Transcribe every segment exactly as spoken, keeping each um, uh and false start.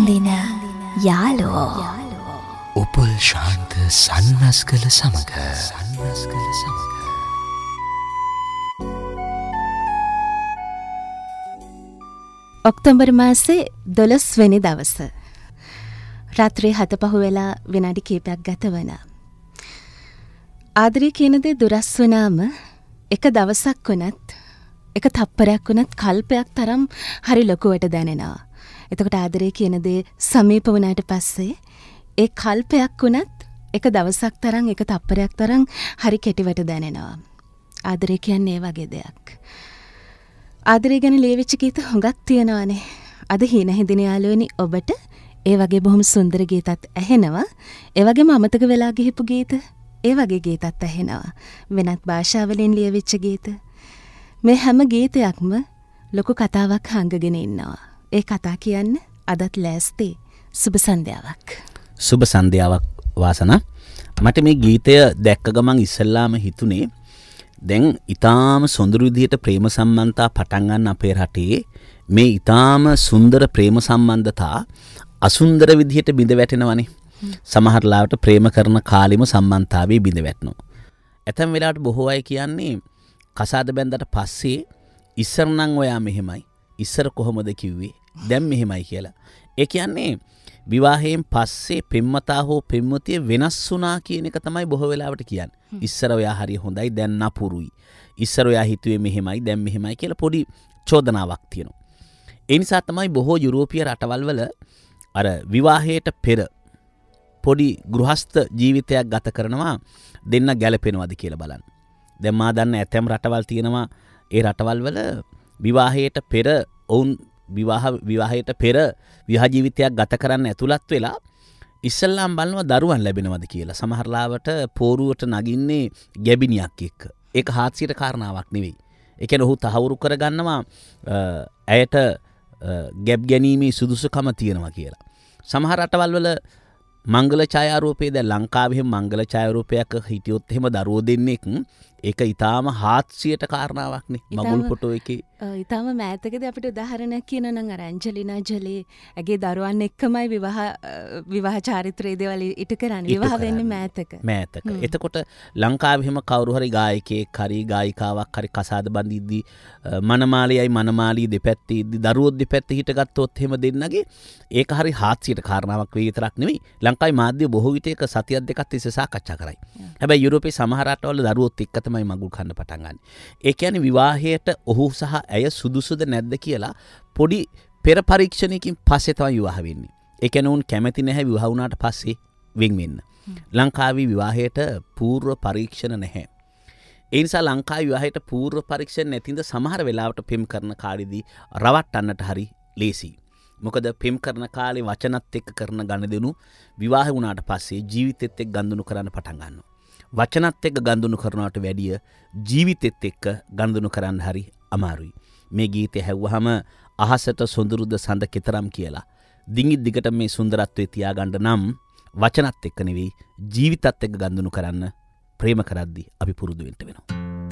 ඇන්දින යාලෝ උපුල් ශාන්ත සන්නස්කල සමග සන්නස්කල සමග ඔක්තෝබර් මාසේ දොළොස් වෙනි දවස රාත්‍රී හත පහු වෙලා විනාඩි කිහිපයක් ගත වන. ආදරේ කියන දේ දුරස් වුණාම එක දවසක් වුණත් එක තප්පරයක් වුණත් කල්පයක් තරම් හරි ලොකුවට දැනෙනවා. එතකොට ආදරේ කියන දේ සමීප වුණාට පස්සේ ඒ කල්පයක් වුණත් එක දවසක් තරම් එක තප්පරයක් තරම් හරි කෙටිවට දැනෙනවා. ආදරේ කියන්නේ ඒ වගේ දෙයක්. ආදරේ ගැන ලියවිච්ච ගීත හුඟක් තියෙනවානේ. අද හීන හිඳින යාළුවනි ඔබට ඒ වගේ බොහොම සුන්දර ගීතත් ඇහෙනවා. ඒ වගේම අමතක වෙලා ගිහපු ගීත ඒ වගේ ගීතත් ඇහෙනවා. වෙනත් භාෂාවලින් ලියවිච්ච ගීත. මේ හැම ගීතයක්ම ලොකු කතාවක් හංගගෙන ඉන්නවා. ඒ කතා කියන්න අදත් ලෑස්ති. සුබ සන්ධ්‍යාවක්. සුබ සන්ධ්‍යාවක් වාසනා. මට මේ ගීතය දැක්ක ගමන් ඉස්සල්ලාම හිතුනේ දැන් ඊටාම සොඳුරු විදිහට ප්‍රේම සම්බන්ධතා පටන් ගන්න අපේ රටේ මේ ඊටාම සුන්දර ප්‍රේම සම්බන්ධතා අසුන්දර විදිහට බිඳ වැටෙනවනේ. සමහර ලාවට ප්‍රේම කරන කාලෙම සම්බන්ධතාවේ බිඳ වැටෙනවා. ඇතැම් වෙලාවට බොහෝ අය කියන්නේ කසාද බැන්දට පස්සේ ඉස්සර නම් ඔයා මෙහෙමයි. ඉස්සර කොහොමද කිව්වේ? දැන් මෙහෙමයි කියලා. ඒ කියන්නේ විවාහයෙන් පස්සේ පෙම්මතා හෝ පෙම්වතිය වෙනස් වුණා කියන එක තමයි බොහෝ වෙලාවට කියන්නේ. ඉස්සර ඔයා හරිය හොඳයි දැන් නපුරුයි. ඉස්සර ඔයා හිතුවේ මෙහෙමයි දැන් මෙහෙමයි කියලා පොඩි චෝදනාවක් තියෙනවා. ඒ නිසා තමයි බොහෝ යුරෝපීය රටවල් වල අර විවාහයට පෙර පොඩි ගෘහස්ත ජීවිතයක් ගත කරනවා දෙන්න ගැලපෙනවද කියලා බලන්න. දැන් මා දන්න ඇතැම් රටවල් තියෙනවා ඒ රටවල් වල විවාහයට පෙර ඔවුන් විවාහ විවාහයට පෙර විවාහ ජීවිතයක් ගත කරන්න ඇතුළත් වෙලා ඉස්සල්ලාම් බලනවා දරුවන් ලැබෙනවද කියලා. සමහර ලාවට පෝරුවට නගින්නේ ගැබිනියක් එක්ක. ඒක හාස්‍යයට කාරණාවක් නෙවෙයි. ඒ කියන්නේ ඔහු තහවුරු කරගන්නවා ඇයට ගැබ් ගැනීමේ සුදුසුකම තියෙනවා කියලා. සමහර රටවල් වල මංගල ඡායාරූපයේ දැන් ලංකාවේ මංගල ඡායාරූපයක් හිටියොත් එහෙම දරුවෝ දෙන්නෙක් ඒක ඊටාම හාස්‍යයට කාරණාවක් නේ. මගුල් ෆොටෝ එකේ ඊටාම මෑතකදී අපිට උදාහරණයක් කියනවා නම් අර ඇන්ජලිනා ජොලී ඇගේ දරුවන් එක්කමයි විවාහ විවාහ චාරිත්‍රයේ දේවල් ඉටු කරන්නේ. විවාහ වෙන්නේ මෑතක. මෑතක. එතකොට ලංකාවේ හැම කවුරු හරි ගායකයෙක් හරි ගායිකාවක් හරි කසාද බඳිද්දී මනමාලියයි මනමාලී දෙපැත්තේ ඉද්දී දරුවෝ දෙපැත්තේ හිටගත්තොත් එහෙම දෙන්නගේ ඒක හරි හාස්‍යයට කාරණාවක් වෙයි විතරක් නෙවෙයි. ලංකාවේ මාධ්‍ය බොහෝ විට ඒක සතියක් දෙකක් තිස්සේ සාකච්ඡා කරයි. හැබැයි යුරෝපයේ සමහර රටවල දරුවෝත් එක්ක තමයි මගුල් කන්න පටන් ගන්න. ඒ කියන්නේ විවාහයට ඔහු සහ ඇය සුදුසුද නැද්ද කියලා පොඩි පෙර පරීක්ෂණයකින් පස්සේ තමයි විවාහ වෙන්නේ. ඒ කියන්නේ උන් කැමති නැහැ විවාහ වුණාට පස්සේ වෙන් වෙන්න. ලංකාවේ විවාහයට පූර්ව පරීක්ෂණ නැහැ. ඒ නිසා ලංකාවේ විවාහයට පූර්ව පරීක්ෂණ නැතිඳ සමහර වෙලාවට පෙම් කරන කාලෙදී රවට්ටන්නට හරි ලේසි. මොකද පෙම් කරන කාලේ වචනත් එක්ක කරන ගනුදෙනු විවාහ වුණාට පස්සේ ජීවිතෙත් එක්ක ගනුදෙනු කරන්න පටන් ගන්නවා. වචනත් එක්ක ගනුදෙනු කරනවට වැඩිය ජීවිතෙත් එක්ක ගනුදෙනු කරන්න හරි අමාරුයි. මේ ගීතය හැව්වහම අහසට සොඳුරුද සඳ කෙතරම් කියලා දිගි දිගට මේ සුන්දරත්වයේ තියාගන්න නම් වචනත් එක්ක නෙවෙයි ජීවිතත් එක්ක ගනුදෙනු කරන්න ප්‍රේම කරද්දී අපි පුරුදු වෙන්න වෙනවා.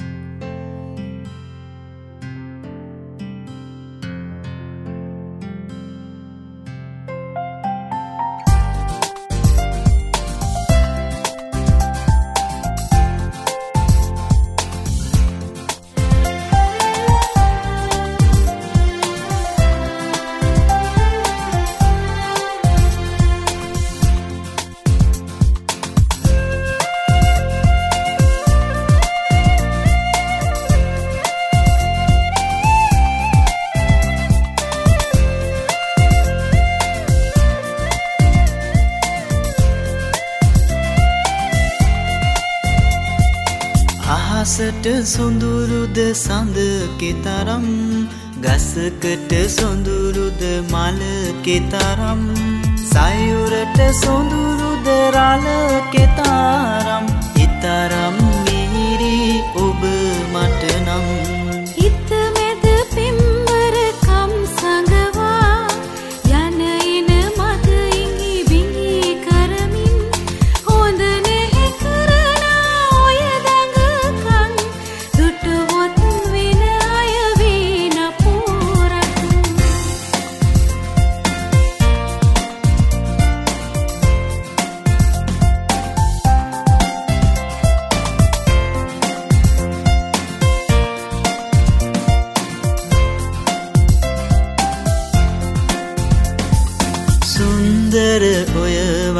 අහසට සොඳුරුද සඳ කෙතරම් ගසකට සොඳුරුද මල කෙතරම් සයුරට සොඳුරුද රළ කෙතරම් ඊතරම් මිහිරි ඔබ මට නම් හිත මැද පිම්බරකම් සංගවා යන එන මත ඉඟි බිඟි කරමින් හොඳ නැහැ කරනා ඔය දඟකම් දුටුවොත් වෙන අය වේන පෝරක්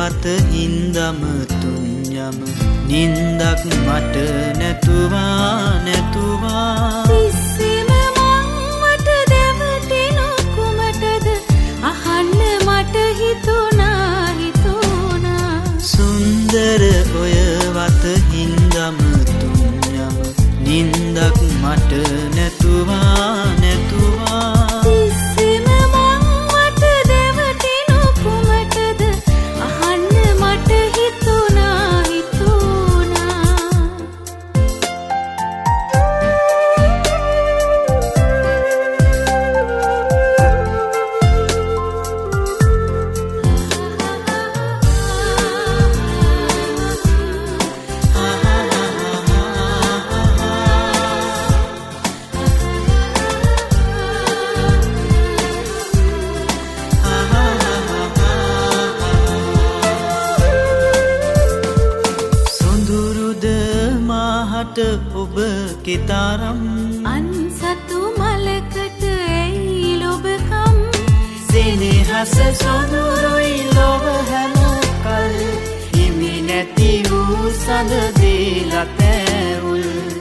වත හින්දම තුන්යම නින්දක් මට නැතුවා නැතුවා තිස්සෙම මං මට දැවටෙන කුමටද අහන්න මට හිතුණා හිතුණා සුන්දර ඔය වත හින්දම තුන්යම නින්දක් මට නැතුවා නැතුවා තිස්සෙම මං මට දැවටෙන කුමටද අහන්න මට හිතුණා හිතුණා සොඳුරුද මාහට ඔබ කෙතරම් අන්සතු මලකට ඇයි ලොබකම් සෙනෙහස සොඳුරුයි ලොව හැම කල් හිමි නැති වූ සඳ දේලතැවුල්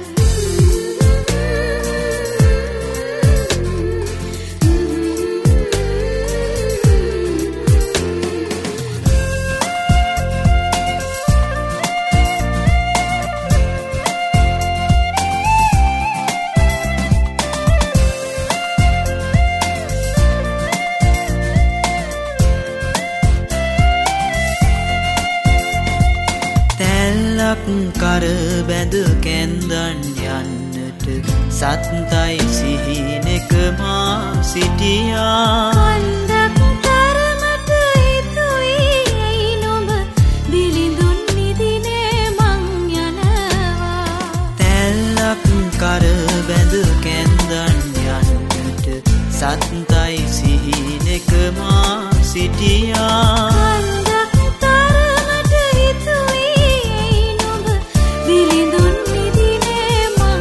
තැල්ලක් කර බැඳ කැන්දන් යන්නට සත්තයි සිහිනෙක මා සිටියා කන්දක් තරමට හිතුයි ඇයි නොඹ දිලිඳුන් නිදිනේ මං යනවා තැල්ලක් කර බැඳ කැන්දන් යන්නට සත්තයි සිහිනෙක මා සිටියා කන්දක් තරමට හිතුයි ඇයි නොඹ දිලිඳුන් නිදිනේ මං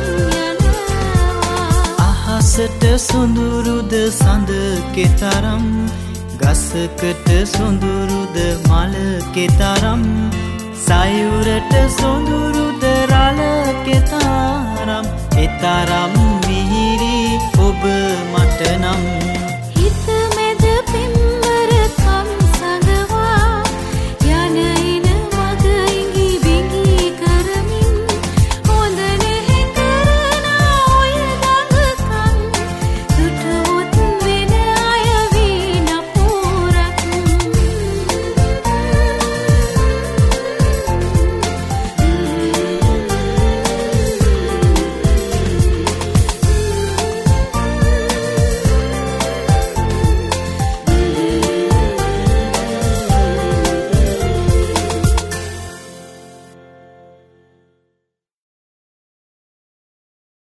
යනවා අහසට සොඳුරුද සඳ කෙතරම් ගසකට සොඳුරුද මල කෙතරම් සයුරට සොඳුරුද රළ කෙතරම් එතරම් මිහිරි ඔබ මට නම්